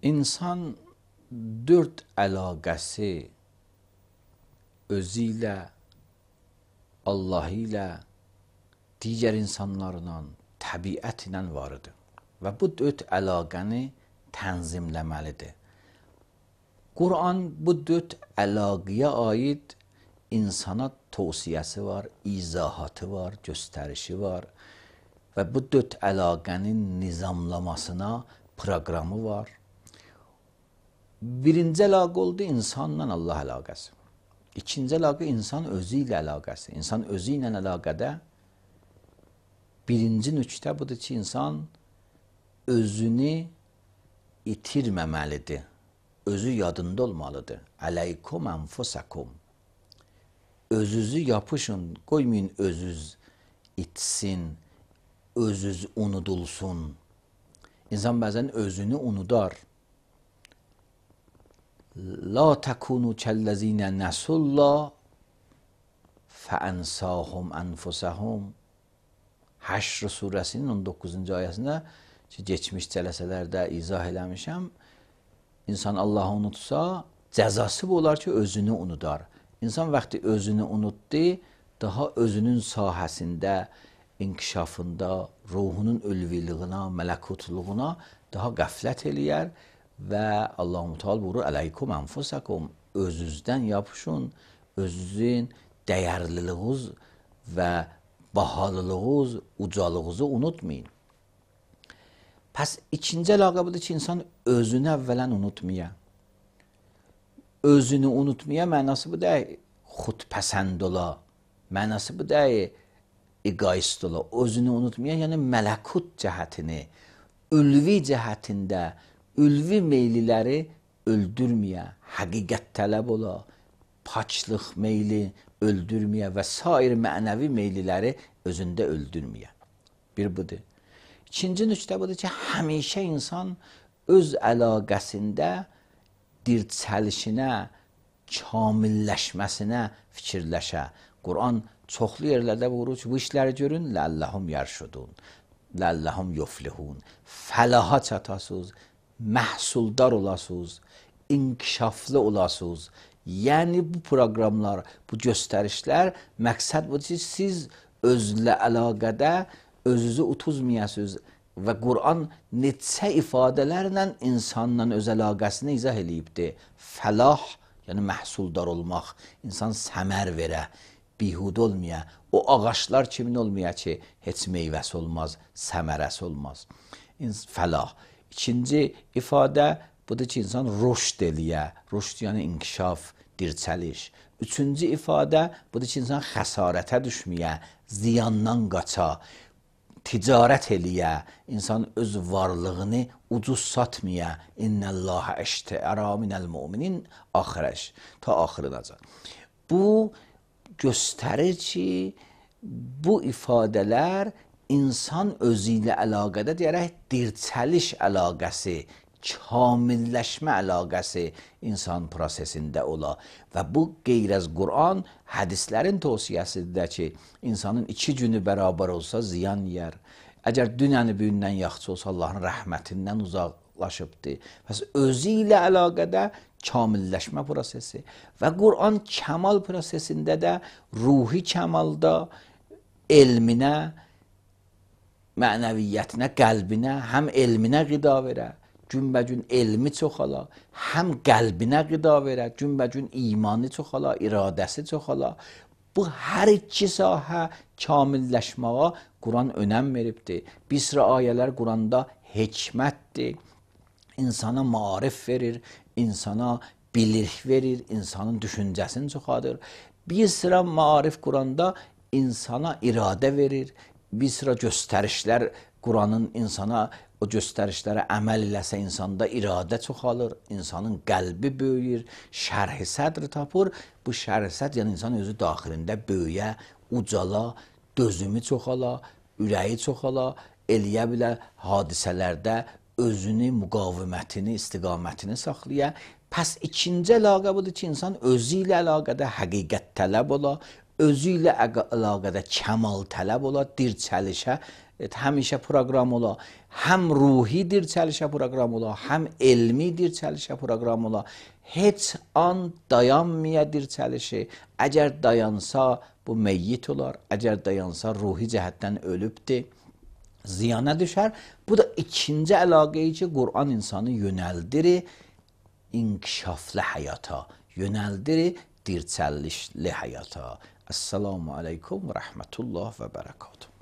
İnsan dörd əlaqəsi özü ilə, Allah ilə, digər insanlarla, təbiət ilə varıdır. Və bu dörd əlaqəni tənzimləməlidir. Quran bu dörd əlaqəyə aid insana tövsiyəsi var, izahatı var, göstərişi var və bu dörd əlaqənin nizamlamasına proqramı var. Birinci əlaqə oldu insanla Allah əlaqəsi. İkinci əlaqə insan özü ilə əlaqəsi. İnsan özü ilə əlaqədə birinci nöqtə budur ki, insan özünü itirməməlidir. Özü yadında olmalıdır. Əleykum enfusakum. Özünüzü yapışın, qoymayın özünüz itsin, özünüz unudulsun. İnsan bəzən özünü unudar. La tekunu kellezinə nəsullah fəənsahum ənfusəhum. Həşr surəsinin 19-cu ayəsində ki, geçmiş cələsələrdə izah eləmişəm, İnsan Allah'ı unutsa, cəzası bu olar ki, özünü unudar. İnsan vaxtı özünü unutdu, daha özünün sahəsində, inkişafında, ruhunun ülviliyina, mələkutluğuna daha qəflət eləyər və Allah-u Teala buyurur, əleykum enfusakum, özünüzdən yapışın, özünüzün dəyərliliğiniz və bahalılığınız, ucalığınızı unutmayın. Pəs ikinci əlaqə budur ki, insan özünü əvvələn unutmaya. Özünü unutmaya mənası bu deyil, xudpəsənd ola. Mənası bu deyil, egoist ola. Özünü unutmaya, yəni mələkut cəhətini, ülvi cəhətində, ülvi meyliləri öldürməyə, həqiqət tələb ola, paçlıq meyli öldürməyə və sair mənəvi meyliləri özündə öldürməyə. Bir budur. İkinci nöqtə budur ki, həmişə insan öz əlaqəsində dirçəlişinə, kamilləşməsinə fikirləşə. Quran çoxlu yerlərdə buyurur ki, bu işləri görün, ləlləhum yərşudun, ləlləhum yuflihun. Fəlaha çatasınız, məhsuldar olasınız, inkişaflı olasınız. Yəni bu proqramlar, bu göstərişlər, məqsəd budur ki, siz özlə əlaqədə özünüzü utuzmayasınız və Quran neçə ifadələrlə insanla öz əlaqəsini izah eləyibdir. Fəlah, yəni məhsuldar olmaq, insan səmər verə, bihud olmaya, o ağaçlar kimin olmaya ki, heç meyvəsi olmaz, səmərəsi olmaz. Fəlah. İkinci ifadə budur ki, insan rüşd eləyə, rüşd yəni inkişaf, dirçəliş. Üçüncü ifadə budur ki, insan xəsarətə düşməyə, ziyandan qaça, ticarət eləyə, insan öz varlığını ucuz satmaya, İnnəllâhə əştəərə minəl müminin axirəş, ta axırınacan. Bu göstərir ki, bu ifadələr insan özü ilə əlaqədə deyərək dirçəliş əlaqəsi, kamilləşmə əlaqəsi insan prosesində ola. Və bu qeyr-əz Quran hədislərin tövsiyəsidir ki, insanın 2 günü bərabər olsa ziyan yer. Əgər dünəni bugündən yaxşı olsa Allahın rəhmətindən uzaqlaşıbdır. Pəs özü ilə əlaqədə kamilləşmə prosesi və Quran kəmal prosesində də ruhi kəmalda elminə, mənəviyyətinə, qəlbinə, həm elminə qida verə, günbəgün elmi çoxala, həm qəlbinə qida verə, günbəgün imanı çoxala, iradəsi çoxala. Bu hər iki sahə kamilləşməyə Quran önəm veribdir. Bir sıra ayələr Quranda hikmətdir, insana maarif verir, insana bilik verir, insanın düşüncəsini çoxadır. Bir sıra maarif Quranda insana iradə verir, bir sıra göstərişlər Quranın insana o göstərişlərə əməl eləsə insanda iradə çoxalır, insanın qəlbi böyüyür, şərh-i sədr tapır. Bu şərh-i sədr yəni insan özü daxilində böyüyə, ucala, dözümü çoxala, ürəyi çoxala, eləyə bilə hadisələrdə özünü, müqavimətini, istiqamətini saxlaya. Pəs ikinci əlaqə budur ki, insan özü ilə əlaqədə həqiqət tələb ola, özü ilə əlaqədə kəmal tələb ola, dirçəlişə həmişə proqram ola, həm ruhi dirçəlişə proqram ola, həm elmi dirçəlişə proqram ola. Heç an dayanmaya dirçəlişi. Əgər dayansa bu meyyit olar, əgər dayansa ruhi cəhətdən ölübdür, ziyana düşər. Bu da ikinci əlaqəyi ki, Qur'an insanı yönəldirir inkişaflı həyata, yönəldirir dirçəlişli həyata. Esselamu aleykum və rəhmətullah və bərəkatuhu.